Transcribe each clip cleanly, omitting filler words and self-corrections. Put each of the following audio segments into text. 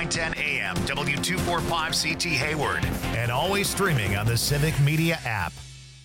910 AM, W245CT Hayward, and always streaming on the Civic Media app.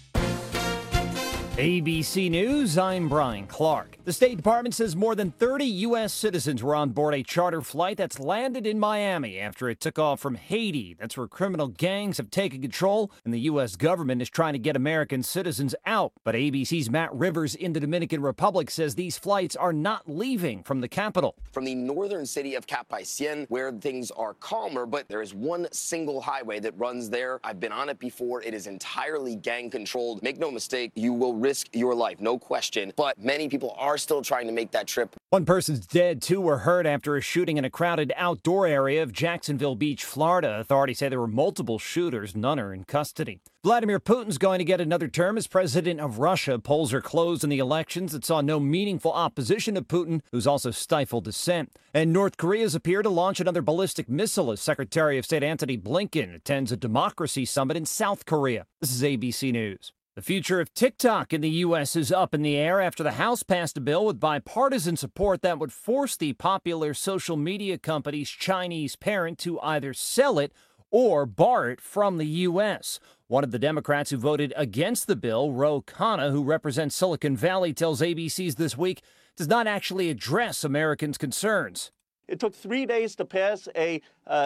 ABC News, I'm Brian Clark. The State Department says more than 30 U.S. citizens were on board a charter flight that's landed in Miami after it took off from Haiti. That's where criminal gangs have taken control, and the U.S. government is trying to get American citizens out. But ABC's Matt Rivers in the Dominican Republic says these flights are not leaving from the capital. From the northern city of Cap-Haitien, where things are calmer, but there is one single highway that runs there. I've been on it before. It is entirely gang-controlled. Make no mistake, you will risk your life, no question. But many people are still trying to make that trip. One person's dead, 2 were hurt after a shooting in a crowded outdoor area of Jacksonville Beach, Florida. Authorities say there were multiple shooters. None are in custody. Vladimir Putin's going to get another term as president of Russia. Polls are closed in the elections that saw no meaningful opposition to Putin, who's also stifled dissent. And North Korea's appear to launch another ballistic missile as Secretary of State Antony Blinken attends a democracy summit in South Korea. This is ABC News. The future of TikTok in the U.S. is up in the air after the House passed a bill with bipartisan support that would force the popular social media company's Chinese parent to either sell it or bar it from the U.S. One of the Democrats who voted against the bill, Ro Khanna, who represents Silicon Valley, tells ABC's This Week, does not actually address Americans' concerns. It took 3 days to pass a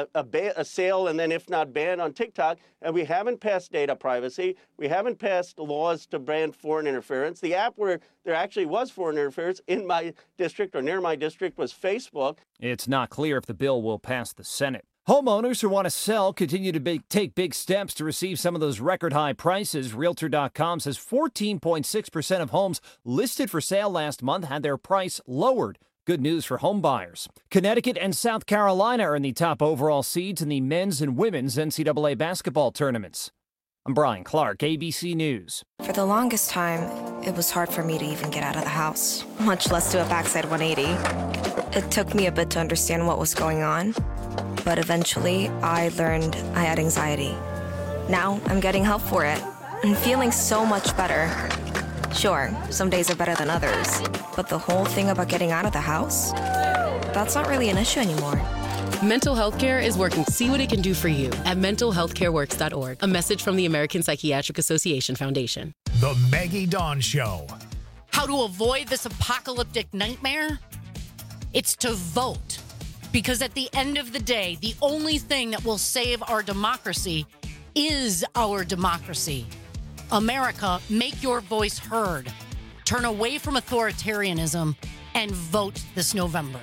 sale and then, if not ban, on TikTok, and we haven't passed data privacy. We haven't passed laws to ban foreign interference. The app where there actually was foreign interference in my district or near my district was Facebook. It's not clear if the bill will pass the Senate. Homeowners who want to sell continue to take big steps to receive some of those record-high prices. Realtor.com says 14.6% of homes listed for sale last month had their price lowered. Good news for home buyers. Connecticut and South Carolina are in the top overall seeds in the men's and women's NCAA basketball tournaments. I'm Brian Clark, ABC News. For the longest time, it was hard for me to even get out of the house, much less do a backside 180. It took me a bit to understand what was going on, but eventually I learned I had anxiety. Now I'm getting help for it and feeling so much better. Sure, some days are better than others, but the whole thing about getting out of the house, that's not really an issue anymore. Mental health care is working. See what it can do for you at mentalhealthcareworks.org. A message from the American Psychiatric Association Foundation. The Maggie Dawn Show. How to avoid this apocalyptic nightmare? It's to vote. Because at the end of the day, the only thing that will save our democracy is our democracy. America, make your voice heard. Turn away from authoritarianism and vote this November.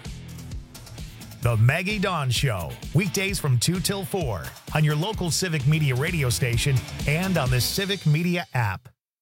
The Maggie Dawn Show. Weekdays from 2 till 4 on your local Civic Media radio station and on the Civic Media app.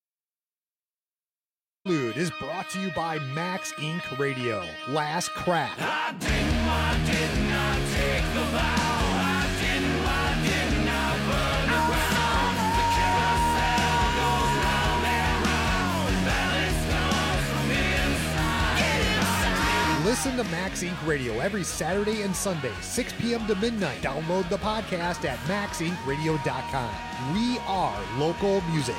Is brought to you by Max Inc. Radio. Last Crack. I did not take the vow. I did not burn the ground. The carousel goes round and round. Balance comes from inside. Get inside. Listen to Max Inc. Radio every Saturday and Sunday, 6 p.m. to midnight. Download the podcast at maxincradio.com. We are local music.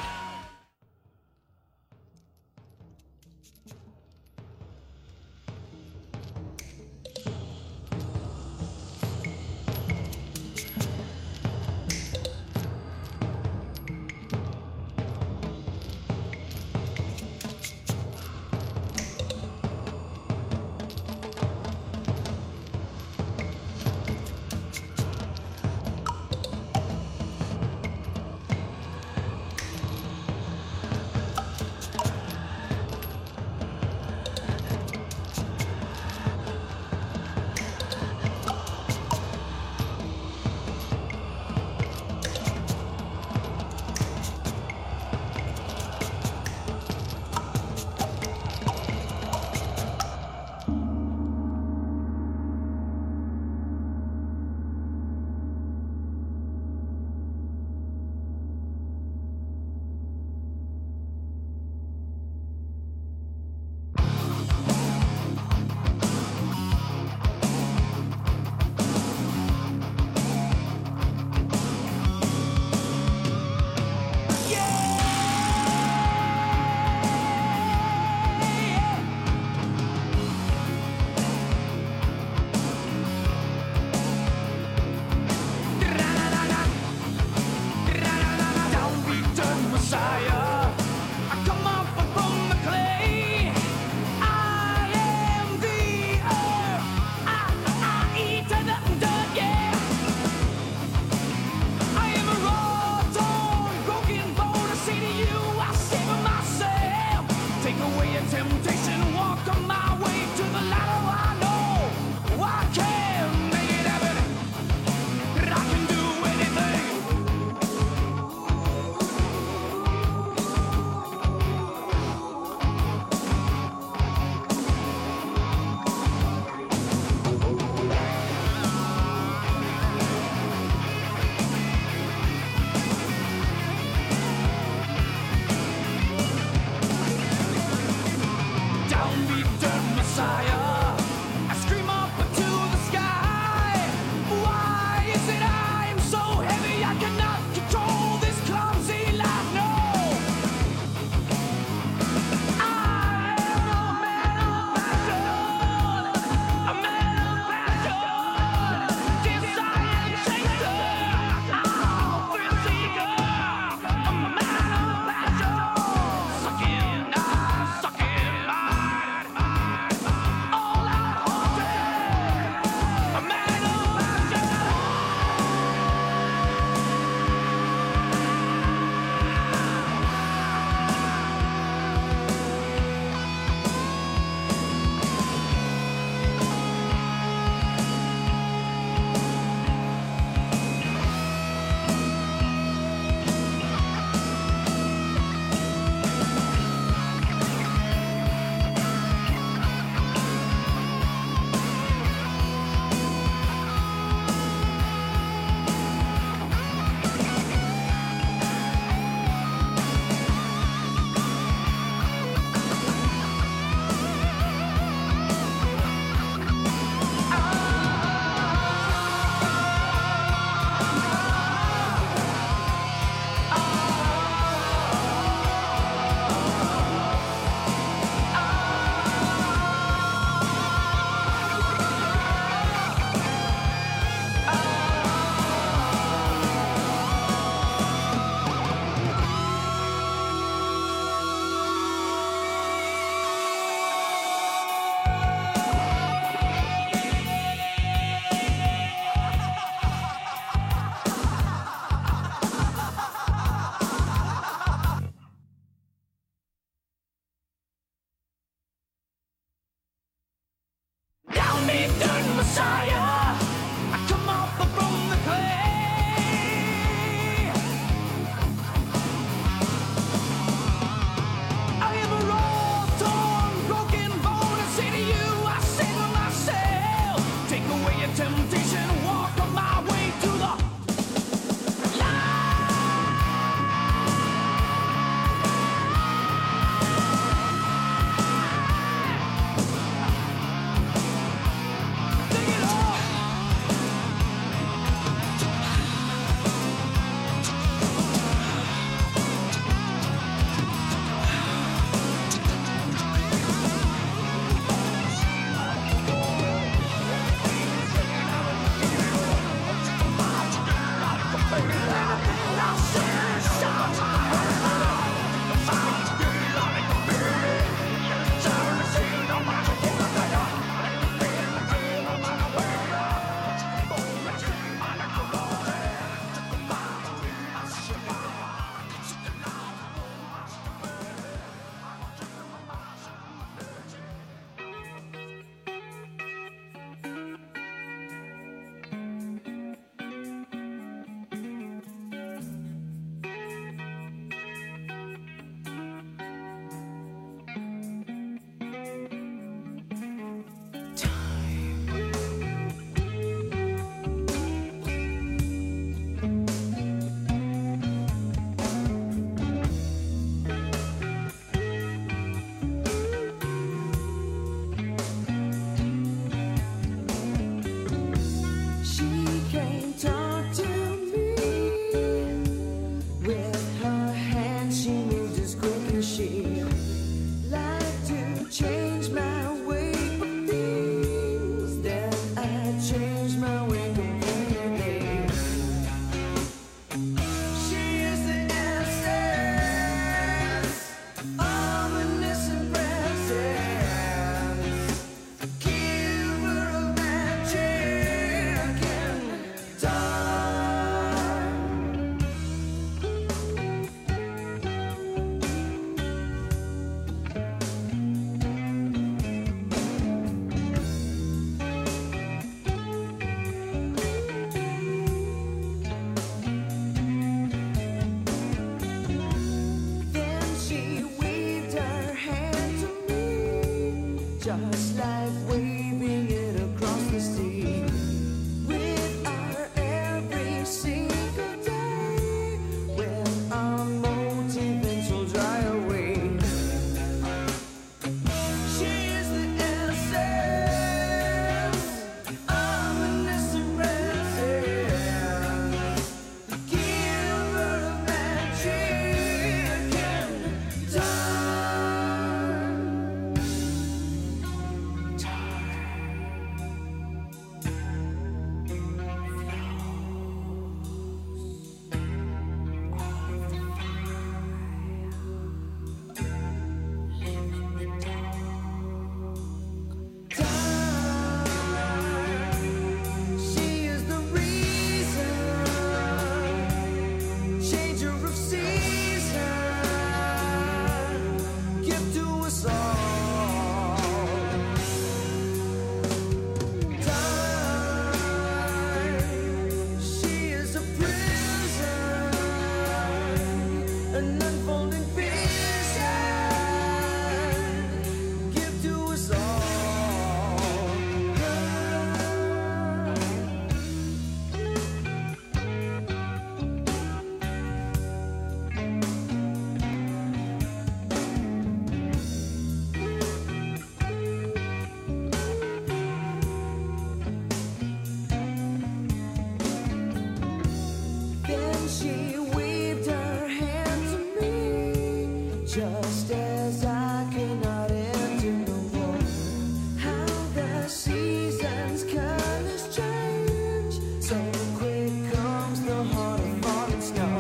Just as I cannot enter the war, how the seasons colors change, so quick comes the heart of falling snow.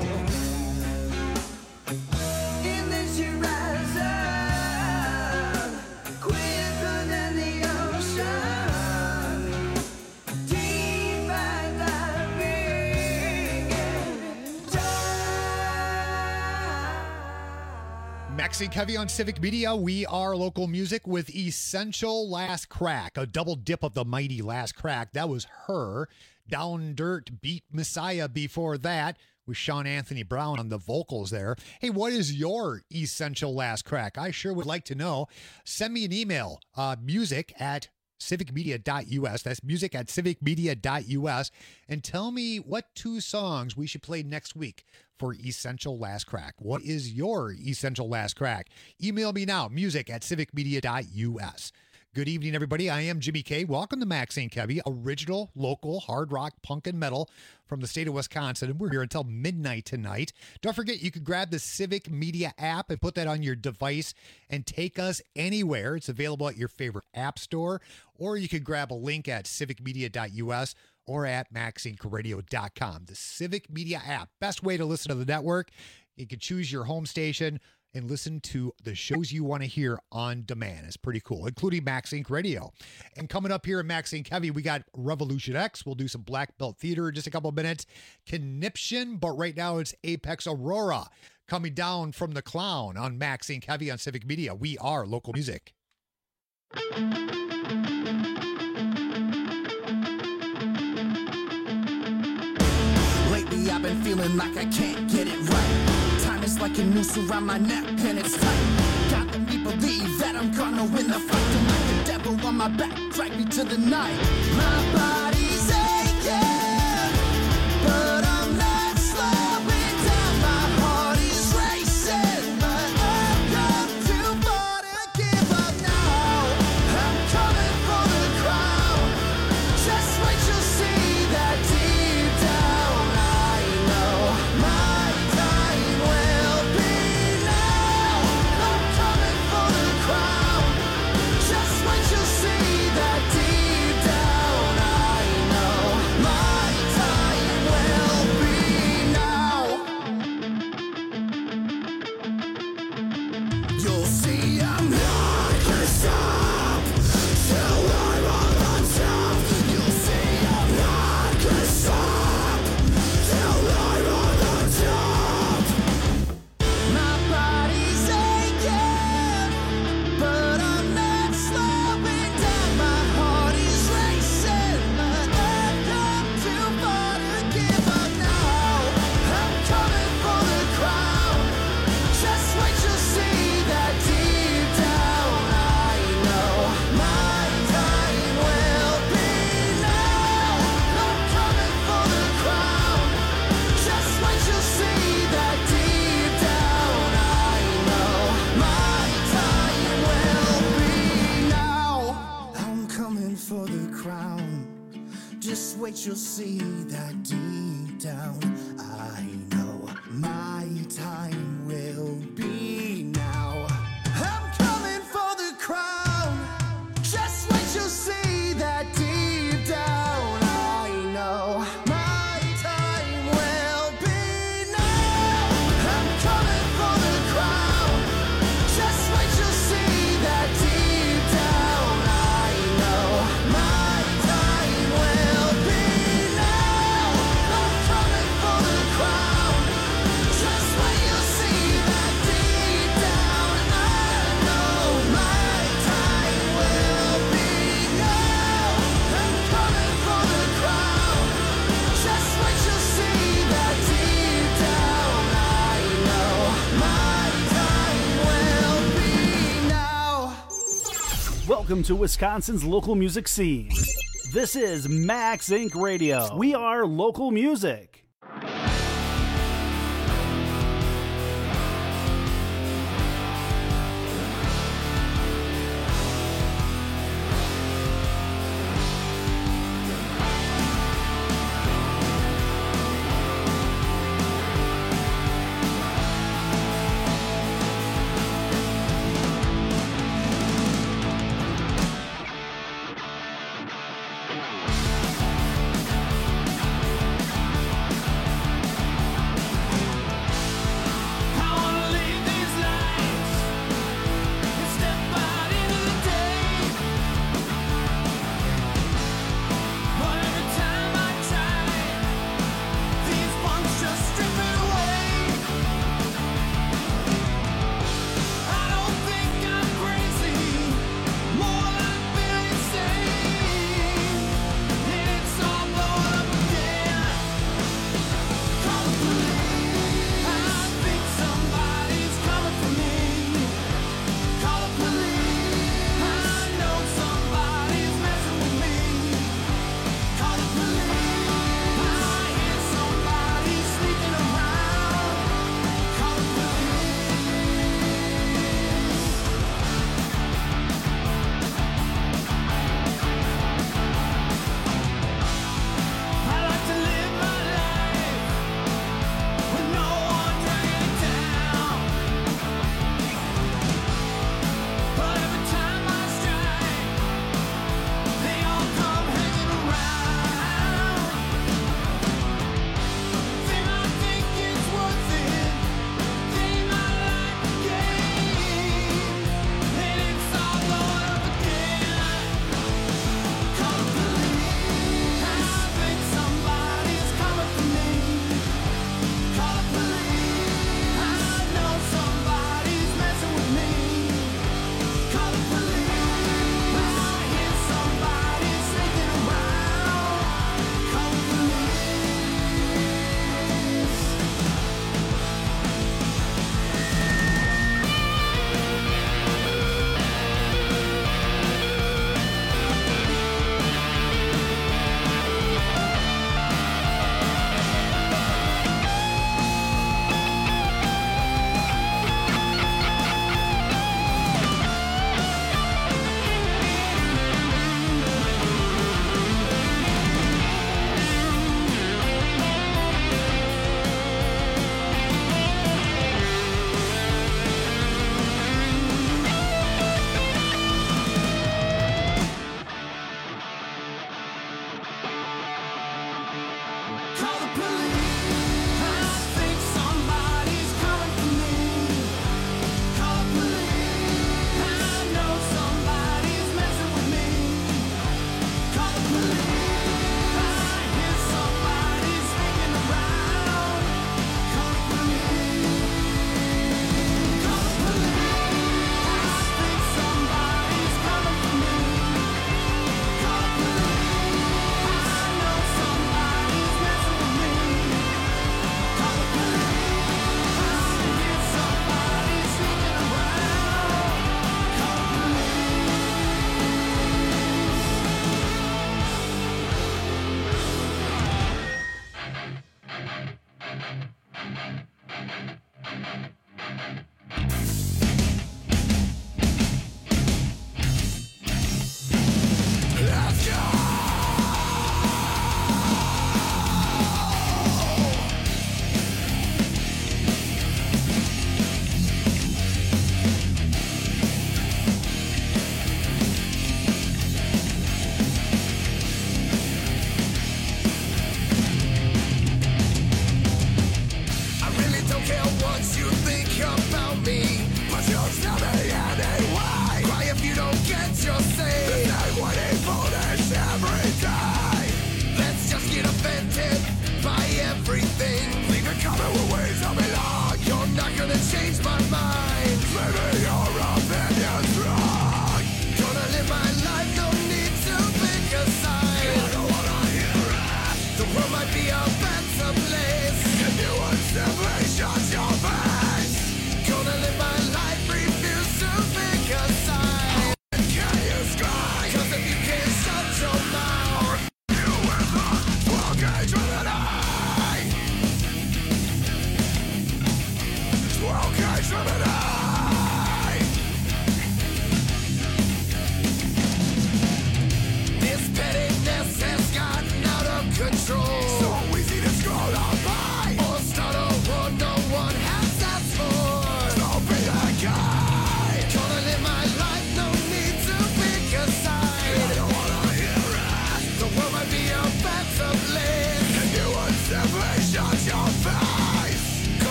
In this horizon, quicker than the ocean, deep as the big and dark. Maxine Kevy on Civic Media. We are local music with Essential Last Crack, a double dip of the mighty Last Crack. That was Her. Down Dirt beat Messiah before that with Sean Anthony Brown on the vocals there. Hey, what is your Essential Last Crack? I sure would like to know. Send me an email, music at civicmedia.us. That's music at civicmedia.us. And tell me what 2 songs we should play next week for Essential Last Crack. What is your Essential Last Crack? Email me now, music at civicmedia.us. Good evening, everybody. I am Jimmy K. Welcome to Maxine Kevy, original, local, hard rock, punk, and metal from the state of Wisconsin. And we're here until midnight tonight. Don't forget, you can grab the Civic Media app and put that on your device and take us anywhere. It's available at your favorite app store, or you could grab a link at civicmedia.us or at maxincaradio.com. The Civic Media app, best way to listen to the network. You can choose your home station and listen to the shows you want to hear on demand. It's pretty cool, including Max Inc. Radio. And coming up here in Max Inc. Heavy, we got Revolution X. We'll do some Black Belt Theater in just a couple of minutes. Conniption, but right now it's Apex Aurora coming down from the Clown on Max Inc. Heavy on Civic Media. We are local music. Lately I've been feeling like I can't get it right. Time is like a noose around my neck and it's tight. God, let me believe that I'm gonna win the fight. Don't let the devil on my back drag me to the night. My body's aching, but I'm not slowing down. My heart is racing, but I've come too far to give up now. I'm coming for the crown. Just wait, you'll see that deep down I know my time will be now. I'm coming for the crown. Just wait, you'll see that deep down I know my time will be now. You'll see I'm not gonna stop till I'm on top. You'll see I'm not gonna stop till I'm on top. My body's aching, but I'm not slowing down. My heart is racing, but I've come too far to give up now. I'm coming for the crown. Just wait, you'll see that deep down I know my time will be now. I'm coming for the crown. Just wait, you'll see that deep down I know my time will be now. I'm coming for the crown. Just wait, you'll see that deep down I know my time will be now. I'm coming for the crown. Just wait, you'll see that deep down I know my time will be now. I'm coming for the crown. Just wait, you'll see that deep down I know my time will be now. I'm coming for the crown. Just wait, you'll see that deep down I know my time will be now. I'm coming for the crown. Just wait, you'll see that deep down I know my time will be now. Welcome to Wisconsin's local music scene. This is Max Inc. Radio. We are local music.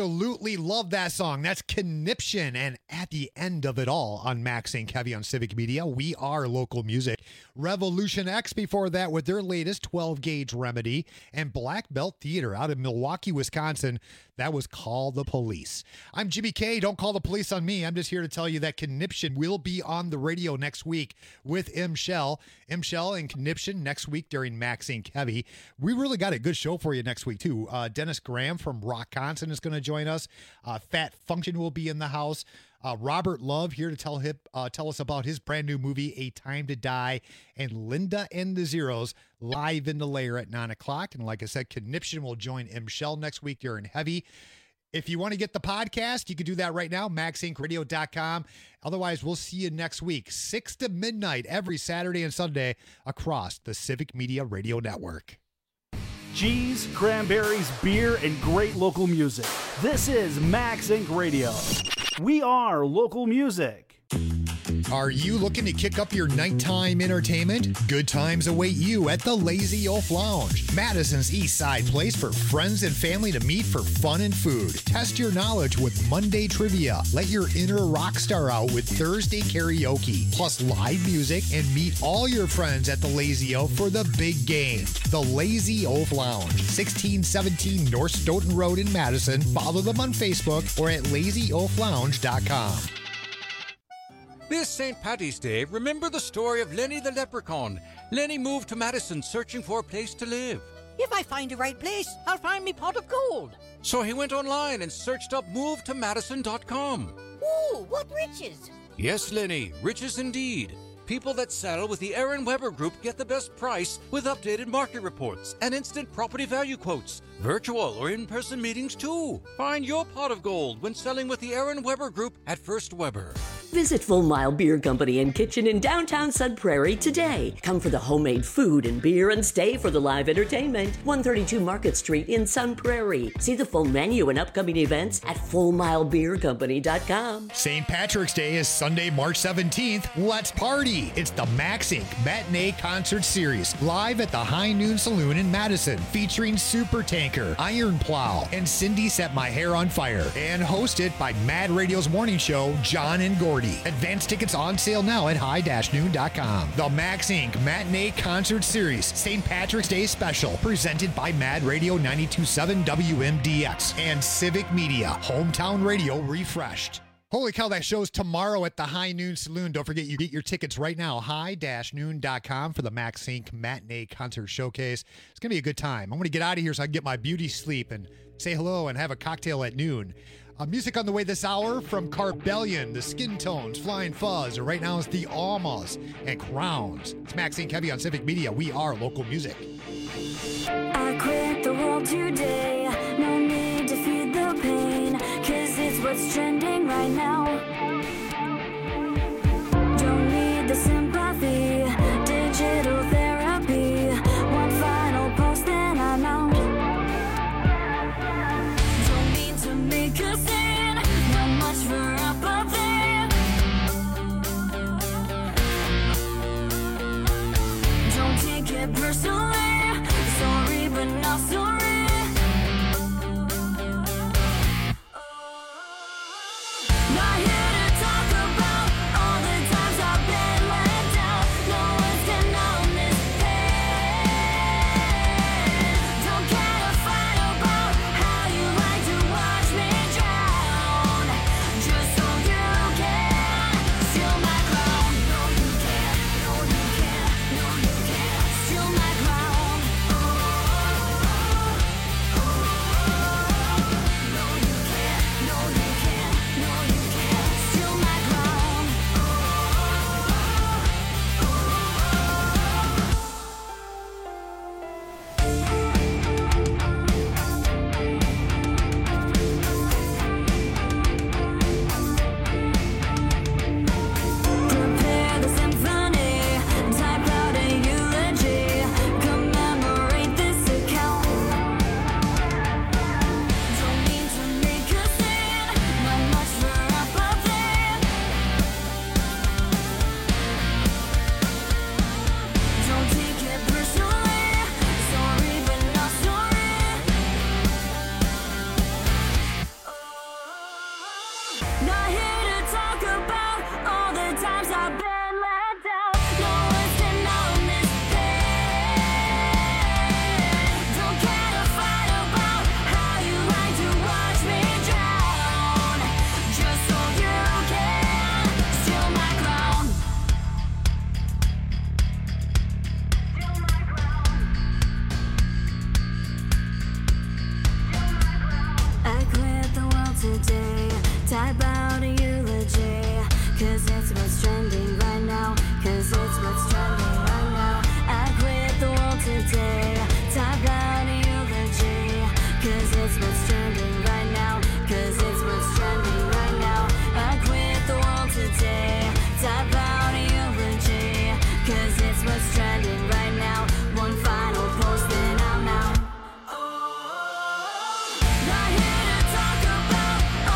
absolutely love that song. That's Conniption. And at the end of it all on Max Inc. Heavy on Civic Media, we are local music. Revolution X before that with their latest 12-gauge remedy. And Black Belt Theater out of Milwaukee, Wisconsin. That was Call the Police. I'm Jimmy K. Don't call the police on me. I'm just here to tell you that Conniption will be on the radio next week with M. Shell. M. Shell and Conniption next week during Max Inc. Heavy. We really got a good show for you next week, too. Dennis Graham from Rockconson is going to join us. Fat Function will be in the house. Robert Love here to tell us about his brand new movie, A Time to Die, and Linda and the Zeros live in the lair at 9 o'clock. And like I said, Conniption will join M. Shell next week during Heavy. If you want to get the podcast, you can do that right now, maxincradio.com. Otherwise, we'll see you next week, 6 to midnight, every Saturday and Sunday across the Civic Media Radio Network. Cheese, cranberries, beer, and great local music. This is Max Inc. Radio. We are local music. Are you looking to kick up your nighttime entertainment? Good times await you at the Lazy Oaf Lounge, Madison's East Side place for friends and family to meet for fun and food. Test your knowledge with Monday trivia. Let your inner rock star out with Thursday karaoke, plus live music, and meet all your friends at the Lazy Oaf for the big game. The Lazy Oaf Lounge, 1617 North Stoughton Road in Madison. Follow them on Facebook or at lazyoaflounge.com. This St. Paddy's Day, remember the story of Lenny the Leprechaun. Lenny moved to Madison searching for a place to live. If I find the right place, I'll find me pot of gold. So he went online and searched up movetomadison.com. Ooh, what riches! Yes, Lenny, riches indeed. People that sell with the Aaron Weber Group get the best price with updated market reports and instant property value quotes. Virtual or in-person meetings too. Find your pot of gold when selling with the Aaron Weber Group at First Weber. Visit Full Mile Beer Company and Kitchen in downtown Sun Prairie today. Come for the homemade food and beer and stay for the live entertainment. 132 Market Street in Sun Prairie. See the full menu and upcoming events at FullMileBeerCompany.com. St. Patrick's Day is Sunday, March 17th. Let's party. It's the Max Inc. Matinee Concert Series live at the High Noon Saloon in Madison, featuring Super Tanker, Iron Plow, and Cindy Set My Hair on Fire, and hosted by Mad Radio's morning show, John and Gordy. Advance tickets on sale now at high-noon.com. The Max Inc. Matinee Concert Series St. Patrick's Day Special, presented by Mad Radio 92.7 WMDX and Civic Media, hometown radio refreshed. Holy cow, that show's tomorrow at the High Noon Saloon. Don't forget, you get your tickets right now, high-noon.com for the Max Inc. Matinee Concert Showcase. It's going to be a good time. I'm going to get out of here so I can get my beauty sleep and say hello and have a cocktail at noon. Music on the way this hour from Carbellion, the Skin Tones, Flying Fuzz, or right now it's the Almas and Crowns. It's Max Inc. Heavy on Civic Media. We are local music. I quit the world today. No need to feed the pain, 'cause it's what's trending right now. Don't need the sympathy, digital therapy. One final post, then I'm out. Don't mean to make a scene, not much for apathy. Don't take it personally, sorry but not sorry. today. Type out a eulogy, cause it's what's trending right now. Cause it's what's trending right now. I quit the world today. Type out a eulogy, cause it's what's trending right now. Cause it's what's trending right now. I quit the world today. Type out a eulogy, cause it's what's trending right now. One final post and I'm out. Not here to talk about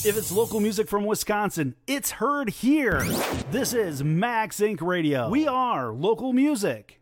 If it's local music from Wisconsin, it's heard here. This is Max Inc. Radio. We are local music.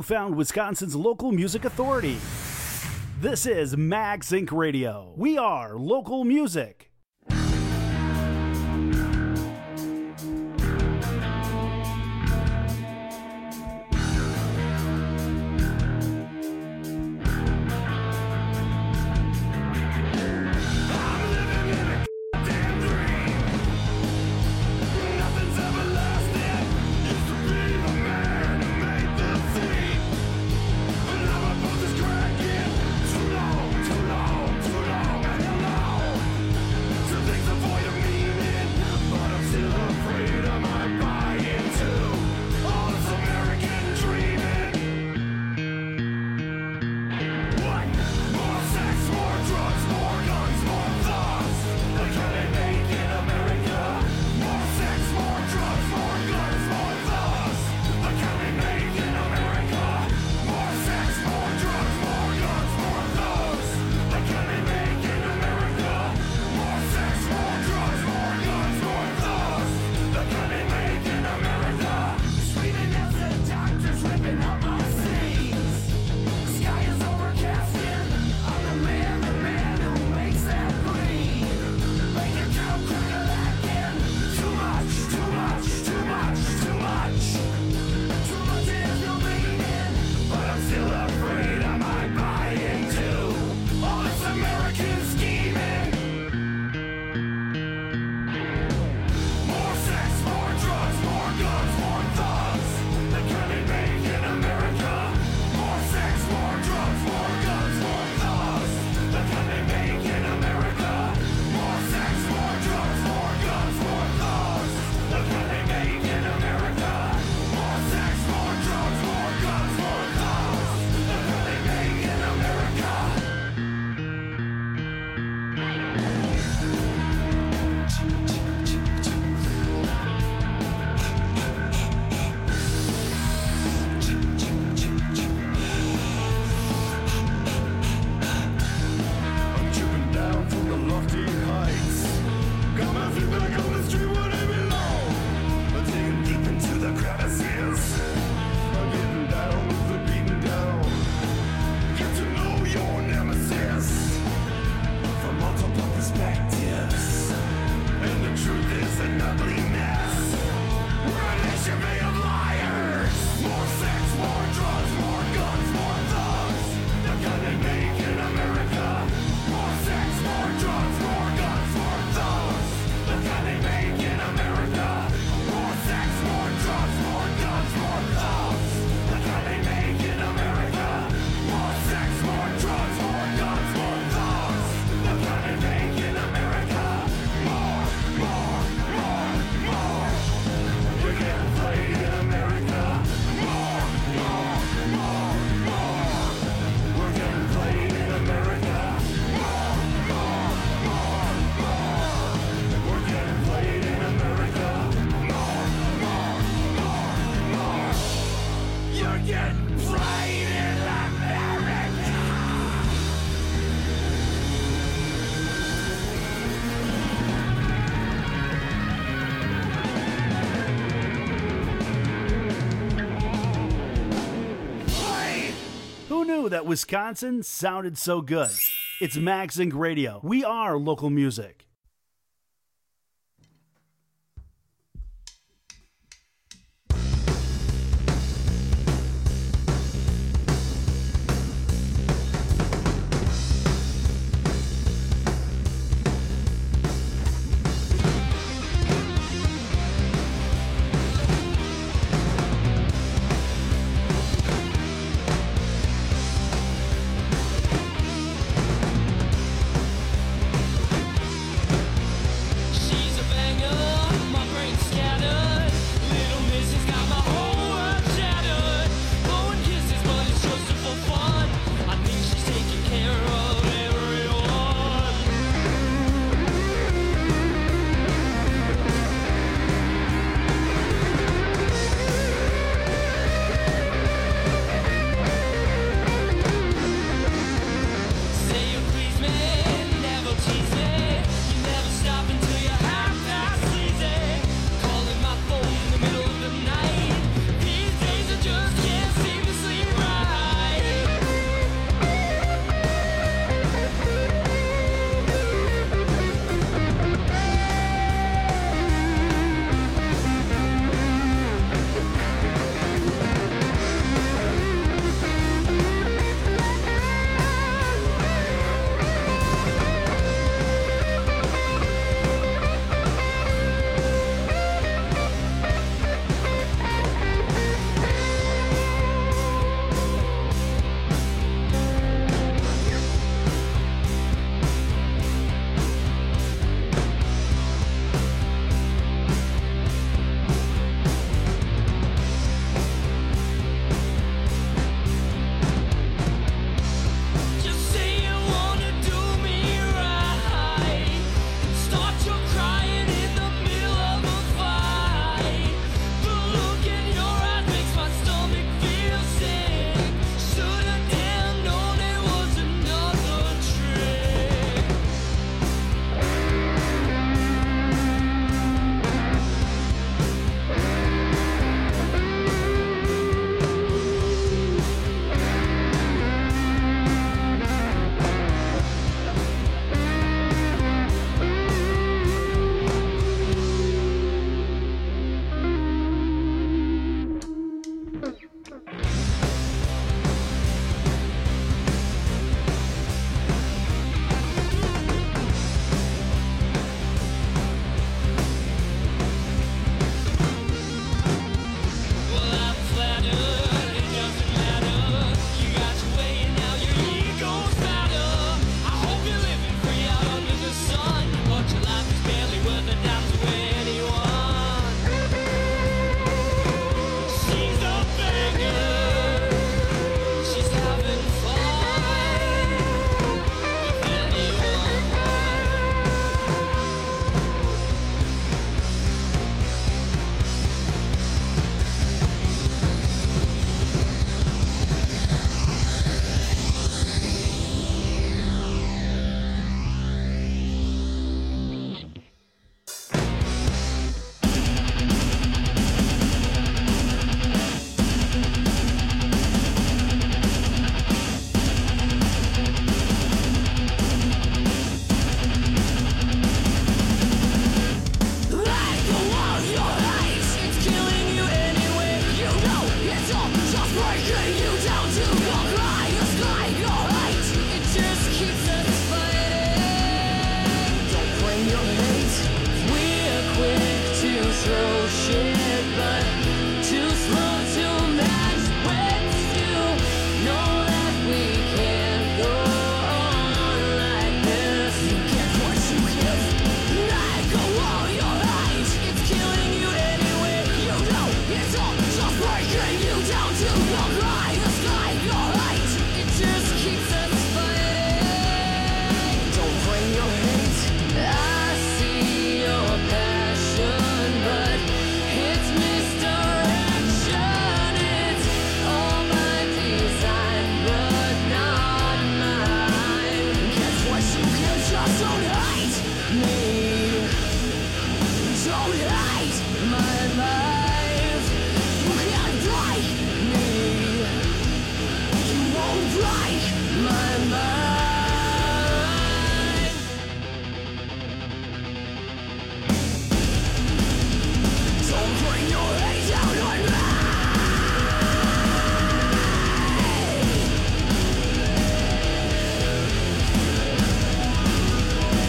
found Wisconsin's local music authority. This is Max Inc. Radio. We are local music. That Wisconsin sounded so good. It's Max Inc. Radio. We are local music.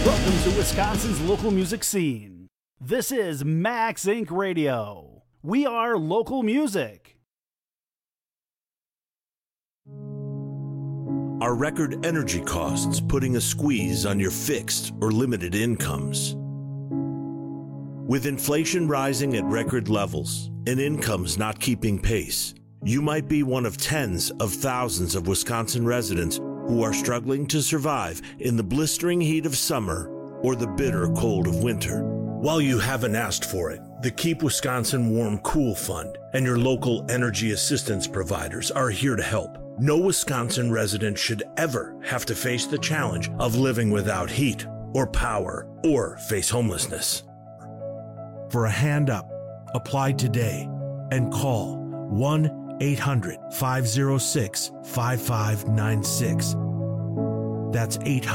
Welcome to Wisconsin's local music scene. This is Max Inc. Radio. We are local music. Are record energy costs putting a squeeze on your fixed or limited incomes? With inflation rising at record levels and incomes not keeping pace, you might be one of tens of thousands of Wisconsin residents who are struggling to survive in the blistering heat of summer or the bitter cold of winter. While you haven't asked for it, the Keep Wisconsin Warm Cool Fund and your local energy assistance providers are here to help. No Wisconsin resident should ever have to face the challenge of living without heat or power or face homelessness. For a hand up, apply today and call 1-800-506-5596. That's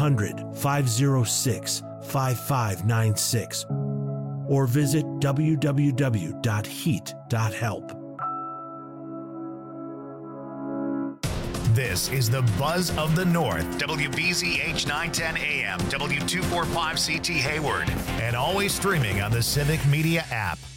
800-506-5596. Or visit www.heat.help. This is the Buzz of the North, WBZH 910 AM, W245CT Hayward, and always streaming on the Civic Media app.